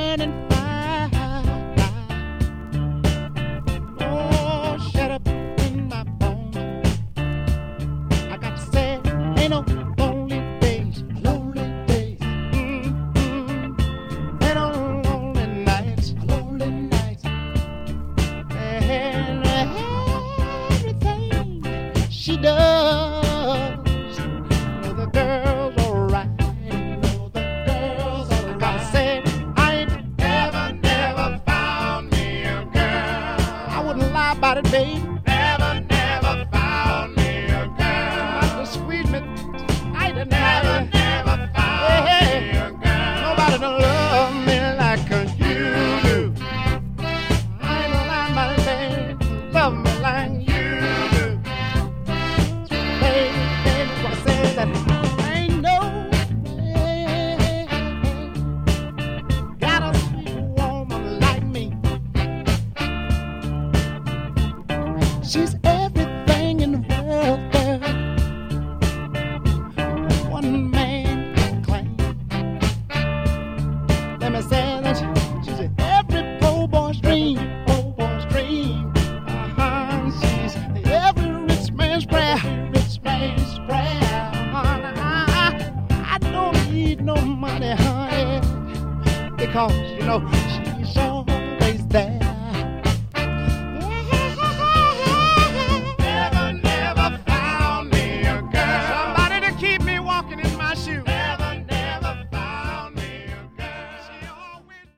burning fire. Oh, shut up in my bones. I got to say, ain't no lonely days, lonely days. Ain't no lonely nights, lonely nights. And everything she does, know the girl's alright. Know the girl's alright. I gotta say, I ain't never found me a girl. I wouldn't lie about it, babe. Never found me a girl. Not to squeeze me tight and never found me a girl. Nobody to love me like you do. I ain't lying about it, babe. Love me like you do. So, baby, what I say is that I ain't no way got a sweet woman like me. She's everything in the world, girl. One man can claim. Let me say that she's every poor boy's dream, poor boy's dream. She's every rich man's prayer, rich man's prayer. I don't need no money, honey, because you know she's always there.